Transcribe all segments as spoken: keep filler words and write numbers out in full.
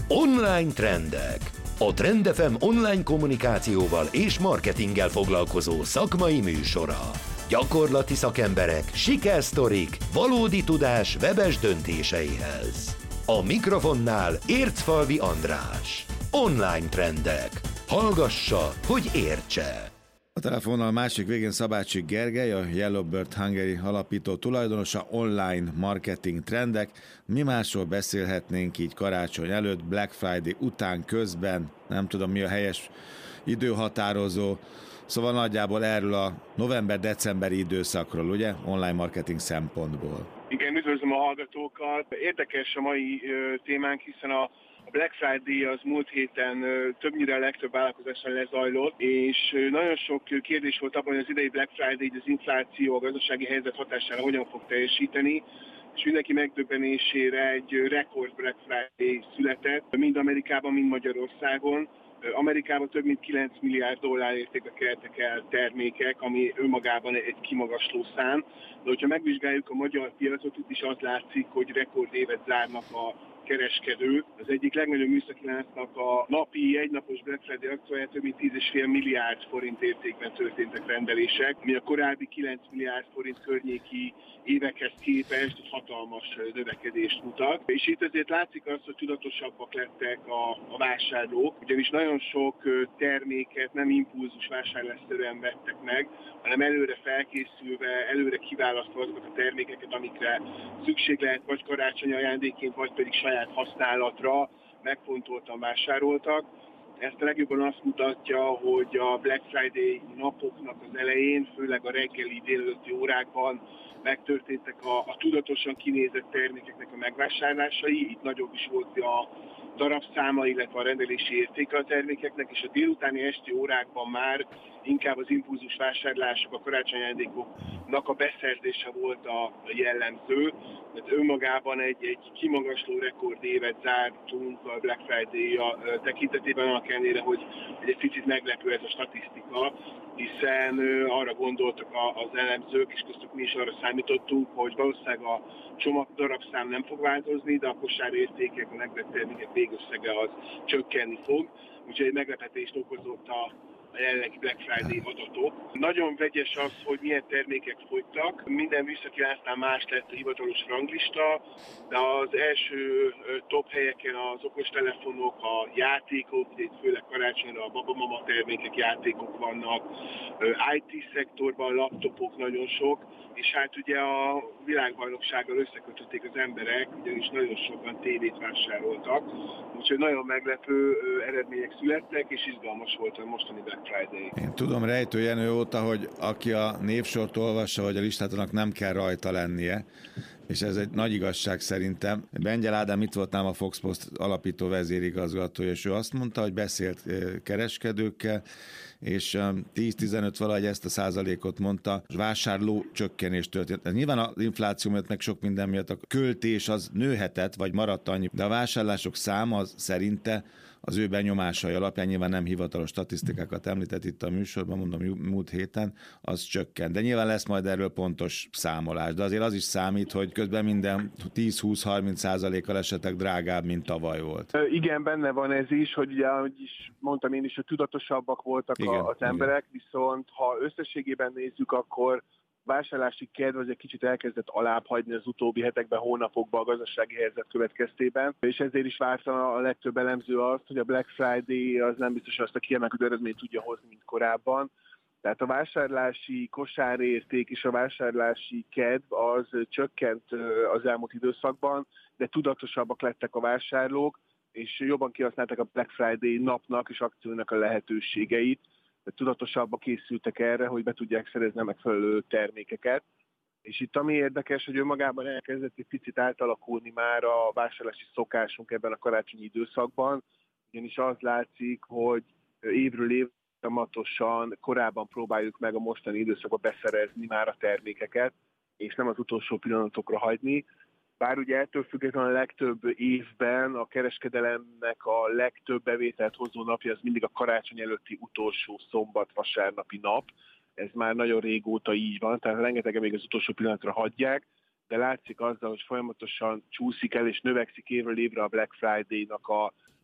Online trendek. A Trend ef em online kommunikációval és marketinggel foglalkozó szakmai műsora. Gyakorlati szakemberek, sikersztorik, valódi tudás webes döntéseihez. A mikrofonnál Ércfalvi András. Online trendek. Hallgassa, hogy értse! A telefonnal másik végén Szabácsik Gergely, a Yellowbird Hungary alapító tulajdonosa, online marketing trendek. Mi másról beszélhetnénk így karácsony előtt, Black Friday után, közben, nem tudom mi a helyes időhatározó, szóval nagyjából erről a november-decemberi időszakról, ugye, online marketing szempontból. Igen, üdvözlöm a hallgatókat. Érdekes a mai ö, témánk, hiszen a A Black Friday az múlt héten többnyire a legtöbb vállalkozással lezajlott, és nagyon sok kérdés volt abban, hogy az idei Black Friday az infláció, a gazdasági helyzet hatására hogyan fog teljesíteni, és mindenki megdöbbenésére egy rekord Black Friday született, mind Amerikában, mind Magyarországon. Amerikában több mint kilenc milliárd dollár értékbe keltek el termékek, ami önmagában egy kimagasló szám. De hogyha megvizsgáljuk a magyar piacot, itt is az látszik, hogy rekordévet zárnak a kereskedők. Az egyik legnagyobb műszaki láncnak a napi, egynapos Black Friday akcióján több mint tíz egész öt milliárd forint értékben történtek rendelések, ami a korábbi kilenc milliárd forint környéki évekhez képest egy hatalmas növekedést mutat. És itt azért látszik az, hogy tudatosabbak lettek a, a vásárlók, ugyanis nagyon sok terméket nem impulzus vásárlásszerűen vettek meg, hanem előre felkészülve, előre kiválasztva azokat a termékeket, amikre szükség lehet, vagy karácsonyi ajándékként, vagy pedig saját használatra megfontoltan vásároltak. Ezt a legjobban azt mutatja, hogy a Black Friday napoknak az elején, főleg a reggeli délelőtti órákban megtörténtek a, a tudatosan kinézett termékeknek a megvásárlásai. Itt nagyobb is volt a darabszáma, illetve a rendelési értéke a termékeknek, és a délutáni esti órákban már inkább az impulzus vásárlások, a karácsonyi ajándékoknak a beszerzése volt a jellemző. Tehát önmagában egy, egy kimagasló rekordévet zártunk a Black Friday tekintetében, annak ellenére, hogy egy picit meglepő ez a statisztika, hiszen arra gondoltak az elemzők, és köztük mi is arra számítottunk, hogy valószínűleg a csomag darabszám nem fog változni, de a kosárértékek, a megvett termékek végösszege az csökkenni fog. Úgyhogy egy meglepetést okozott a a jelenlegi Black Friday adatok. Nagyon vegyes az, hogy milyen termékek fogytak. Minden műszaki láncnál más lett a hivatalos ranglista, de az első top helyeken az okostelefonok, a játékok, itt főleg karácsonyra a babamama termékek, játékok vannak, i té szektorban laptopok nagyon sok, és hát ugye a világbajnoksággal összekötötték az emberek, ugyanis nagyon sokan tévét vásároltak, úgyhogy nagyon meglepő eredmények születtek, és izgalmas volt a mostani Black Friday. Én tudom Rejtő Jenő óta, hogy aki a névsort olvassa, vagy a listát, annak nem kell rajta lennie, és ez egy nagy igazság szerintem. Bengyel Ádám itt volt nálam, a Fox Post alapító vezérigazgatója, és ő azt mondta, hogy beszélt kereskedőkkel, és tíz-tizenöt valahogy ezt a százalékot mondta, vásárló csökkenés történt. Nyilván az infláció miatt, meg sok minden miatt a költés az nőhetett, vagy maradt annyi, de a vásárlások száma az szerinte az ő benyomásai alapján, nyilván nem hivatalos statisztikákat említett itt a műsorban, mondom múlt héten, az csökkent. De nyilván lesz majd erről pontos számolás, de azért az is számít, hogy közben minden tíz-húsz-harminc százalékkal esetleg drágább, mint tavaly volt. Igen, benne van ez is, hogy ugye, ahogy is mondtam én is, hogy tudatosabbak voltak igen, az emberek, igen. Viszont ha összességében nézzük, akkor vásárlási kedv az egy kicsit elkezdett alább hagyni az utóbbi hetekben, hónapokban a gazdasági helyzet következtében, és ezért is várta a legtöbb elemző azt, hogy a Black Friday az nem biztos azt a kiemelkedő eredményt tudja hozni, mint korábban. Tehát a vásárlási kosárérték és a vásárlási kedv az csökkent az elmúlt időszakban, de tudatosabbak lettek a vásárlók, és jobban kihasználták a Black Friday napnak és akciónak a lehetőségeit. Tudatosabbak készültek erre, hogy be tudják szerezni a megfelelő termékeket. És itt ami érdekes, hogy önmagában elkezdett egy picit átalakulni már a vásárlási szokásunk ebben a karácsonyi időszakban, ugyanis az látszik, hogy évről évre folyamatosan korábban próbáljuk meg a mostani időszakban beszerezni már a termékeket, és nem az utolsó pillanatokra hagyni. Bár ugye ettől függetlenül a legtöbb évben a kereskedelemnek a legtöbb bevételt hozó napja az mindig a karácsony előtti utolsó szombat-vasárnapi nap. Ez már nagyon régóta így van, tehát rengetegen még az utolsó pillanatra hagyják, de látszik azzal, hogy folyamatosan csúszik el és növekszik évről évre a Black Friday-nak a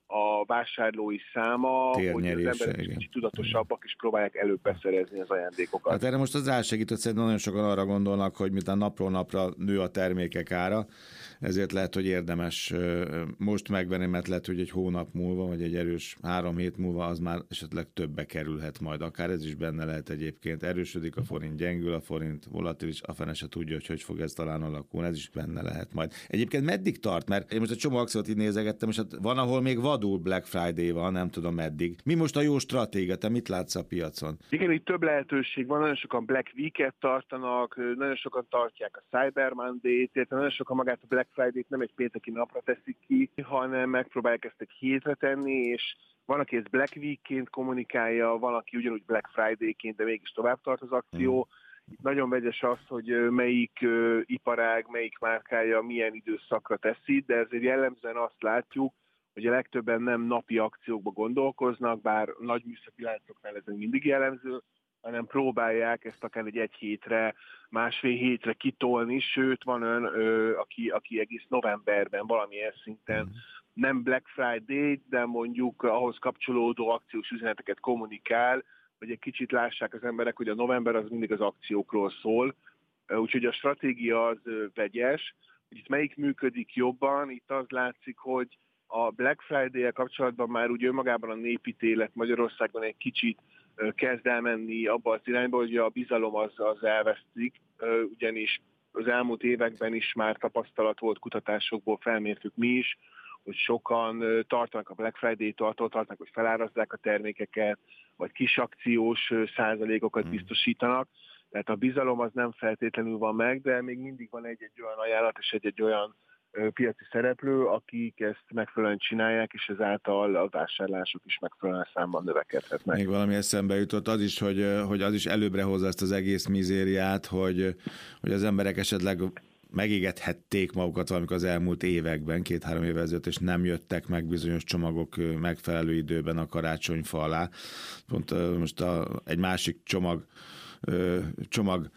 a vásárlói száma, hogy az emberek kicsit tudatosabbak, és próbálják előbb beszerezni az ajándékokat. Hát erre most az rásegített, szerintem nagyon sokan arra gondolnak, hogy miután napról napra nő a termékek ára, ezért lehet, hogy érdemes most megvenni, mert lehet, hogy egy hónap múlva, vagy egy erős három hét múlva az már esetleg többbe kerülhet majd. Akár ez is benne lehet egyébként. Erősödik a forint, gyengül a forint, volatilis, a fene se tudja, hogy hogy fog ez talán alakulni, ez is benne lehet majd. Egyébként meddig tart? Mert én most egy csomó akciót így nézegettem, és hát van, ahol még vadul Black Friday van, nem tudom meddig. Mi most a jó stratégia? Te mit látsz a piacon? Igen, itt több lehetőség van, nagyon sokan Black Week-et tartanak, nagyon sokan tartják a Cyber Monday-t, illetve nagyon sokan magát a Black Friday-t nem egy pénteki napra teszik ki, hanem megpróbálják ezt egy hétre tenni, és van, aki ezt Black Week-ként kommunikálja, van, aki ugyanúgy Black Friday-ként, de mégis tovább tart az akció. Itt nagyon vegyes az, hogy melyik uh, iparág, melyik márkája milyen időszakra teszi, de ezért jellemzően azt látjuk, hogy a legtöbben nem napi akciókba gondolkoznak, bár nagy műszaki láncoknál ez mindig jellemző, hanem próbálják ezt akár egy egy hétre, másfél hétre kitolni, sőt van olyan, ö, aki, aki egész novemberben valamilyen szinten nem Black Friday, de mondjuk ahhoz kapcsolódó akciós üzeneteket kommunikál, hogy egy kicsit lássák az emberek, hogy a november az mindig az akciókról szól, úgyhogy a stratégia az vegyes, hogy itt melyik működik jobban, itt az látszik, hogy a Black Friday-el kapcsolatban már úgy önmagában a népítélet Magyarországon egy kicsit kezd elmenni abba az irányba, hogy a bizalom az, az elvesztik, ugyanis az elmúlt években is már tapasztalat volt, kutatásokból felmértük mi is, hogy sokan tartanak a Black Friday-től, attól tartanak, hogy felárazzák a termékeket, vagy kis akciós százalékokat biztosítanak. Tehát a bizalom az nem feltétlenül van meg, de még mindig van egy-egy olyan ajánlat és egy-egy olyan piaci szereplő, akik ezt megfelelően csinálják, és ezáltal a vásárlások is megfelelően számban növekedhetnek. Még valami eszembe jutott az is, hogy, hogy az is előbbre hozza ezt az egész mizériát, hogy, hogy az emberek esetleg megégethették magukat valamikor az elmúlt években, két-három évvel ezelőtt, és nem jöttek meg bizonyos csomagok megfelelő időben a karácsonyfa alá. Pont most a, egy másik csomag, csomag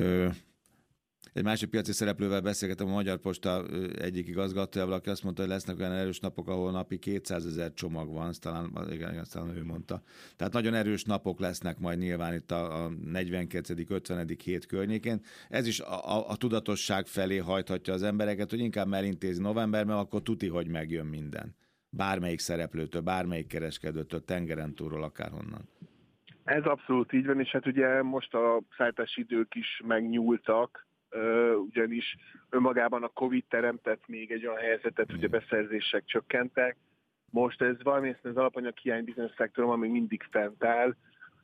Egy másik piaci szereplővel beszélgetem, a Magyar Posta egyik igazgatójával, aki azt mondta, hogy lesznek olyan erős napok, ahol napi kétszázezer csomag van, azt talán, igen, igen, talán ő mondta. Tehát nagyon erős napok lesznek majd nyilván itt a, a negyvenkilencedik ötvenedik hét környékén. Ez is a, a, a tudatosság felé hajthatja az embereket, hogy inkább elintézi novemberben, akkor tuti, hogy megjön minden. Bármelyik szereplőtől, bármelyik kereskedőtől, tengeren túlról, akárhonnan. Ez abszolút így van, és hát ugye most a szállítási idők is megnyúltak, ugyanis önmagában a Covid teremtett még egy olyan helyzetet, hogy a beszerzések csökkentek. Most ez valamilyen az alapanyaghiány bizonyos szektoron, ami mindig fent áll,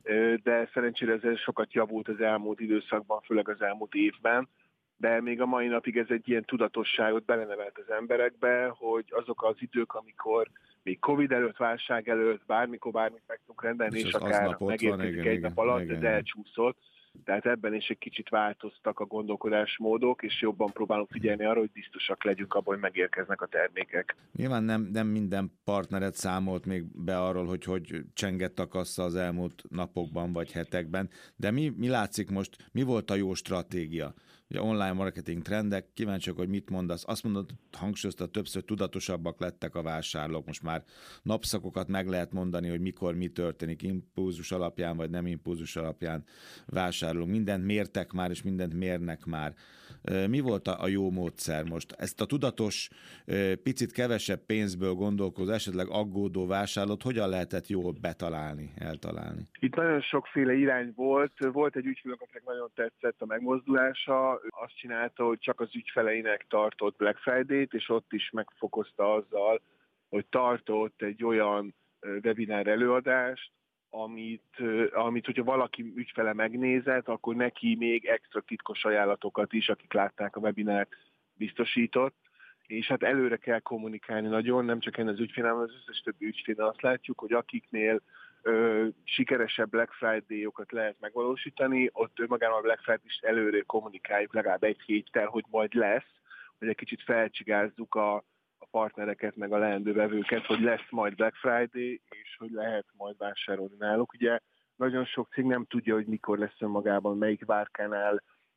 de szerencsére ez sokat javult az elmúlt időszakban, főleg az elmúlt évben, de még a mai napig ez egy ilyen tudatosságot belenevelt az emberekbe, hogy azok az idők, amikor még Covid előtt, válság előtt, bármikor bármit meg tudunk rendelni, és, és akár megérkezik egy nap alatt, igen, ez elcsúszott. Tehát ebben is egy kicsit változtak a gondolkodásmódok, és jobban próbálunk figyelni arra, hogy biztosak legyünk abban, hogy megérkeznek a termékek. Nyilván nem, nem minden partneret számolt még be arról, hogy hogy csengett a kassa az elmúlt napokban vagy hetekben, de mi, mi látszik most, mi volt a jó stratégia? Ugye online marketing trendek, kíváncsiak, hogy mit mondasz. Azt mondod, hangsúlyozta, többször tudatosabbak lettek a vásárlók. Most már napszakokat meg lehet mondani, hogy mikor mi történik, impulzus alapján vagy nem impulzus alapján vásárolunk. Mindent mértek már, és mindent mérnek már. Mi volt a jó módszer most? Ezt a tudatos, picit kevesebb pénzből gondolkozó, esetleg aggódó vásárlót hogyan lehetett jól betalálni, eltalálni? Itt nagyon sokféle irány volt. Volt egy ügyfélünk, akinek nagyon tetszett a megmozdulása. Azt csinálta, hogy csak az ügyfeleinek tartott Black Friday-t, és ott is megfokozta azzal, hogy tartott egy olyan webinár előadást, amit, amit, hogyha valaki ügyfele megnézett, akkor neki még extra titkos ajánlatokat is, akik látták a webinárt, biztosított. És hát előre kell kommunikálni nagyon, nem csak én az ügyfélem, az összes többi ügyfélem azt látjuk, hogy akiknél ö, sikeresebb Black Friday-okat lehet megvalósítani, ott önmagában a Black Friday is előre kommunikáljuk legalább egy héttel, hogy majd lesz, hogy egy kicsit felcsigázzuk a, a partnereket, meg a leendő vevőket, hogy lesz majd Black Friday, és hogy lehet majd vásárolni náluk. Ugye nagyon sok cég nem tudja, hogy mikor lesz önmagában, melyik várkánál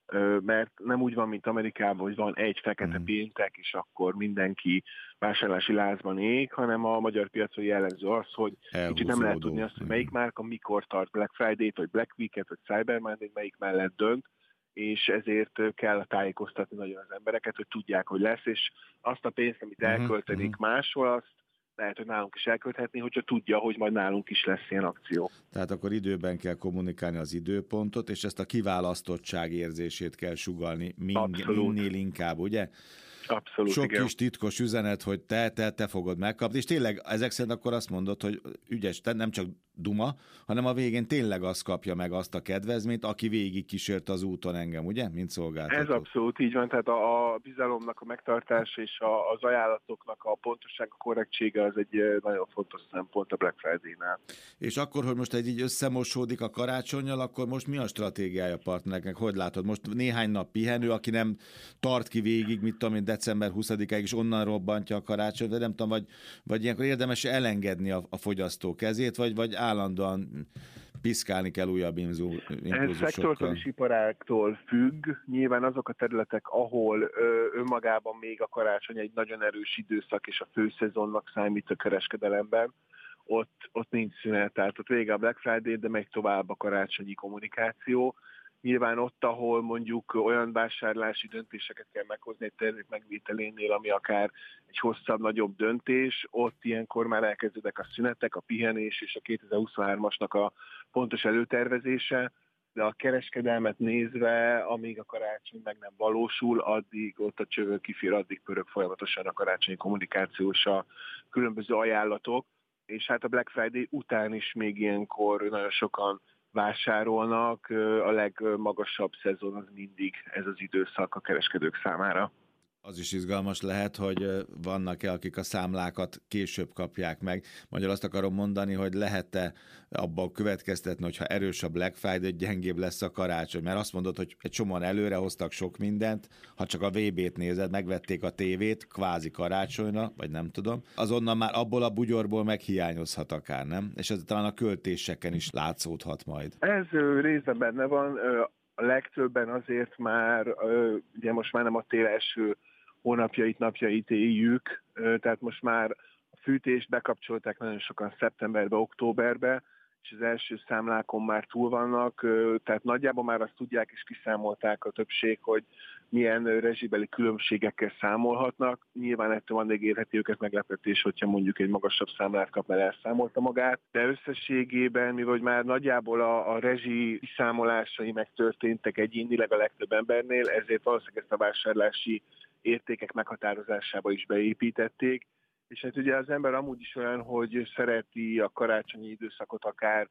mert nem úgy van, mint Amerikában, hogy van egy fekete Mm. péntek, és akkor mindenki vásárlási lázban ég, hanem a magyar piacra jellemző az, hogy kicsit nem lehet tudni azt, hogy melyik márka mikor tart Black Friday-t, vagy Black Week-et, vagy Cyber Monday, melyik mellett dönt, és ezért kell tájékoztatni nagyon az embereket, hogy tudják, hogy lesz, és azt a pénzt, amit elköltenik uh-huh. máshol, azt lehet, hogy nálunk is elkölthetni, hogyha tudja, hogy majd nálunk is lesz ilyen akció. Tehát akkor időben kell kommunikálni az időpontot, és ezt a kiválasztottság érzését kell sugallni mind, minél inkább, ugye? Abszolút, Sok igen. kis titkos üzenet, hogy te, te, te fogod megkapni, és tényleg ezek szerint akkor azt mondod, hogy ügyes, te nem csak duma, hanem a végén tényleg azt kapja meg azt a kedvezményt, aki végig kísért az úton engem, ugye, mint szolgáltató. Ez abszolút így van, tehát a, a bizalomnak a megtartása és a, az ajánlatoknak a pontosság, a korrektsége az egy nagyon fontos szempont a Black Friday-nál. És akkor, hogy most egy így összemosódik a karácsonnyal, akkor most mi a stratégiája a partnereknek? Hogy látod? Most néhány nap pihenő, aki nem tart ki végig, mit tudom én, december huszadikáig, és onnan robbantja a karácsony, de nem tudom, vagy, vagy ilyenkor érdemes elengedni a, a fogyasztó kezét, vagy, vagy állandóan piszkálni kell újabb impulzusokkal. Ez szektortól és iparáktól függ. Nyilván azok a területek, ahol ö, önmagában még a karácsony egy nagyon erős időszak, és a főszezonnak számít a kereskedelemben, ott, ott nincs szünet. Tehát ott vége a Black Friday, de megy tovább a karácsonyi kommunikáció. Nyilván ott, ahol mondjuk olyan vásárlási döntéseket kell meghozni egy termék megvételénél, ami akár egy hosszabb, nagyobb döntés, ott ilyenkor már elkezdődnek a szünetek, a pihenés és a kétezer-huszonhármasnak a pontos előtervezése, de a kereskedelmet nézve, amíg a karácsony meg nem valósul, addig ott a csövő kifér, addig pörög folyamatosan a karácsonyi kommunikációs a különböző ajánlatok, és hát a Black Friday után is még ilyenkor nagyon sokan vásárolnak, a legmagasabb szezon az mindig ez az időszak a kereskedők számára. Az is izgalmas lehet, hogy vannak-e, akik a számlákat később kapják meg. Magyar azt akarom mondani, hogy lehet-e abban következtetni, hogyha erős a Black Friday, gyengébb lesz a karácsony. Mert azt mondod, hogy egy csomóan előre hoztak sok mindent, ha csak a vé bét nézed, megvették a tévét, kvázi karácsonyra, vagy nem tudom. Azonnal már abból a bugyorból meghiányozhat akár, nem? És ez talán a költéseken is látszódhat majd. Ez részben benne van. A legtöbben azért már, ugye most már nem a tél első hónapjait, napjait éljük, tehát most már a fűtést bekapcsolták nagyon sokan szeptemberbe, októberbe, és az első számlákon már túl vannak, tehát nagyjából már azt tudják és kiszámolták a többség, hogy milyen rezsibeli különbségekkel számolhatnak. Nyilván ettől van még érheti őket meglepetés, hogyha mondjuk egy magasabb számlát kap, mert elszámolta magát, de összességében, mivel már nagyjából a, a rezsi számolásai megtörténtek egyénileg a legtöbb embernél, ezért valószínűleg ezt a vásárlási értékek meghatározásába is beépítették, és hát ugye az ember amúgy is olyan, hogy szereti a karácsonyi időszakot akár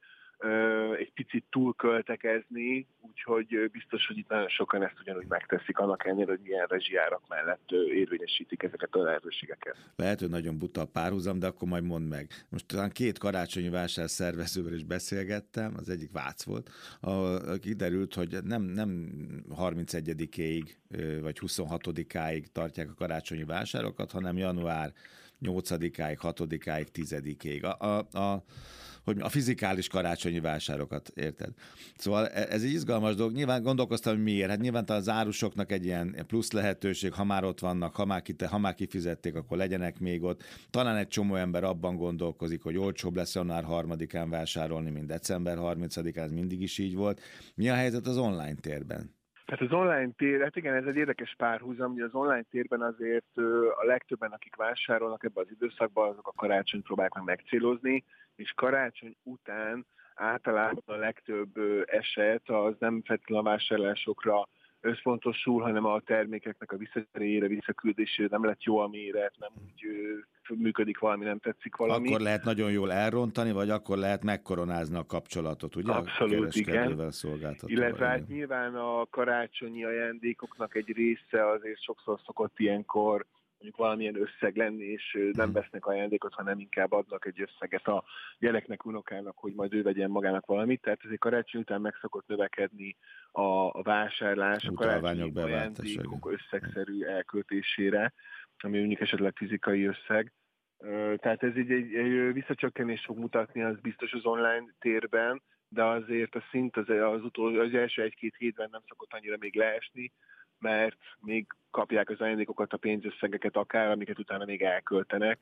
ö, egy picit túlköltekezni, úgyhogy biztos, hogy itt nagyon sokan ezt ugyanúgy megteszik, annak ellenére, hogy milyen rezsijárak mellett érvényesítik ezeket a lehetőségeket. Lehet, hogy nagyon buta a párhuzam, de akkor majd mondd meg. Most talán két karácsonyi vásár szervezővel is beszélgettem, az egyik Vác volt, ahol kiderült, hogy nem, nem harmincegyedikéig vagy huszonhatodikáig tartják a karácsonyi vásárokat, hanem január nyolcadikáig, hatodikáig, tizedikéig. A, a, a, hogy a fizikális karácsonyi vásárokat, érted? Szóval ez egy izgalmas dolog. Nyilván gondolkoztam, hogy miért. Hát nyilván az árusoknak egy ilyen plusz lehetőség, ha már ott vannak, ha már, kite, ha már kifizették, akkor legyenek még ott. Talán egy csomó ember abban gondolkozik, hogy olcsóbb lesz január harmadikán vásárolni, mint december harmincadikán, ez mindig is így volt. Mi a helyzet az online térben? Hát az online tér, hát igen, ez egy érdekes párhuzam, hogy az online térben azért a legtöbben, akik vásárolnak ebben az időszakban, azok a karácsonyt próbálják meg megcélozni, és karácsony után általában a legtöbb eset az nem feltétlenül a vásárlásokra összpontosul, hanem a termékeknek a visszacseréjére, visszaküldésére, nem lett jó a méret, nem úgy működik valami, nem tetszik valami. Akkor lehet nagyon jól elrontani, vagy akkor lehet megkoronázni a kapcsolatot, ugye? Abszolút, igen. Illetve hát nyilván a karácsonyi ajándékoknak egy része azért sokszor szokott ilyenkor mondjuk valamilyen összeg lenni, és nem vesznek ajándékot, hanem inkább adnak egy összeget a gyereknek, unokának, hogy majd ő vegyen magának valamit. Tehát ezért karácsony után meg szokott növekedni a, a vásárlás, a karácsonyi ajándékok összegszerű elköltésére, ami mondjuk esetleg fizikai összeg. Tehát ez így egy, egy visszacsökkenést fog mutatni, az biztos az online térben, de azért a szint az, az, utol, az első egy-két hétben nem szokott annyira még leesni, mert még kapják az ajándékokat, a pénzösszegeket akár, amiket utána még elköltenek.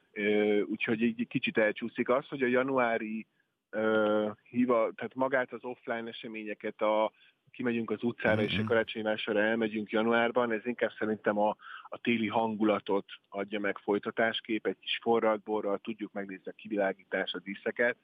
Úgyhogy egy kicsit elcsúszik az, hogy a januári uh, hiva, tehát magát az offline eseményeket, a, kimegyünk az utcára mm-hmm. és a karácsonyvásárra elmegyünk januárban, ez inkább szerintem a, a téli hangulatot adja meg folytatáskép, egy kis forradborral tudjuk megnézni a kivilágítás, a díszeket,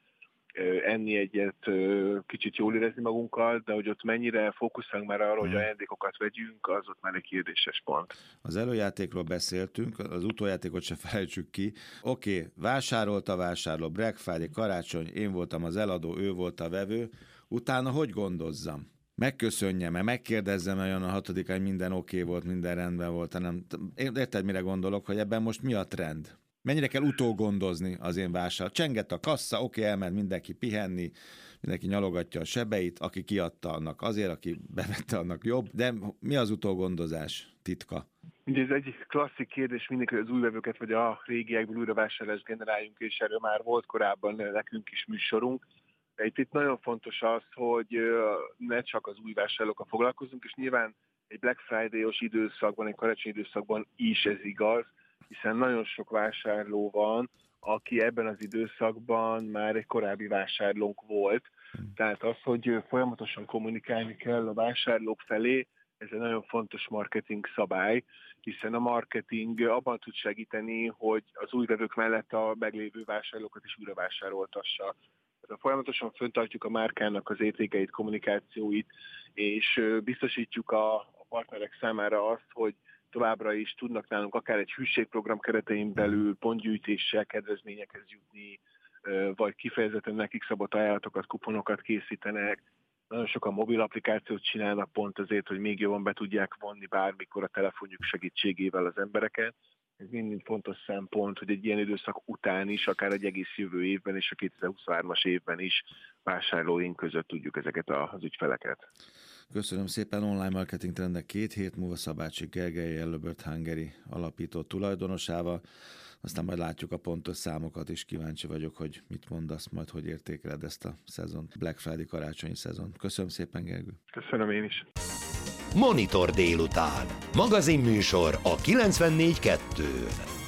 enni egyet, kicsit jól érezni magunkkal, de hogy ott mennyire fókuszálunk már arra, hogy ajándékokat vegyünk, az ott már egy kérdéses pont. Az előjátékról beszéltünk, az utójátékot se felejtsük ki. Oké, okay, vásárolt a vásárló, Black Friday, karácsony, én voltam az eladó, ő volt a vevő, utána hogy gondozzam? Megköszönjem-e, megkérdezzem-e olyan a hatodikán, hogy minden oké okay volt, minden rendben volt, hanem érted, mire gondolok, hogy ebben most mi a trend? Mennyire kell utógondozni az én vásárló? Csengett a kassa, oké, okay, elment mindenki pihenni, mindenki nyalogatja a sebeit, aki kiadta annak azért, aki bevette annak jobb, de mi az utógondozás titka? Ugye ez egy klasszik kérdés mindig, hogy az új vevőket vagy a régiekből újra vásárlást generáljunk, és erről már volt korábban nekünk is műsorunk. De itt, itt nagyon fontos az, hogy ne csak az új vásárlókkal foglalkozunk, és nyilván egy Black Friday-os időszakban, egy karácsonyi időszakban is ez igaz, hiszen nagyon sok vásárló van, aki ebben az időszakban már egy korábbi vásárlónk volt. Tehát az, hogy folyamatosan kommunikálni kell a vásárlók felé, ez egy nagyon fontos marketing szabály, hiszen a marketing abban tud segíteni, hogy az új vevők mellett a meglévő vásárlókat is újra vásároltassa. Folyamatosan föntartjuk a márkának az értékeit, kommunikációit, és biztosítjuk a partnerek számára azt, hogy továbbra is tudnak nálunk akár egy hűségprogram keretein belül pontgyűjtéssel kedvezményekhez jutni, vagy kifejezetten nekik szabott ajánlatokat, kuponokat készítenek. Nagyon sokan mobil applikációt csinálnak pont azért, hogy még jobban be tudják vonni bármikor a telefonjuk segítségével az embereket. Ez mind fontos szempont, hogy egy ilyen időszak után is, akár egy egész jövő évben és a kétezer-huszonhármas évben is vásárlóink között tudjuk ezeket az ügyfeleket. Köszönöm szépen. Online marketing trendek két hét múlva Szabácsi Gergely, Yellow Bird Hungary alapító tulajdonosával. Aztán majd látjuk a pontos számokat, és kíváncsi vagyok, hogy mit mondasz majd, hogy értékeled ezt a szezont, Black Friday karácsonyi szezon. Köszönöm szépen, Gergő. Köszönöm én is. Monitor délután. Magazinműsor a kilencvennégy kettőn.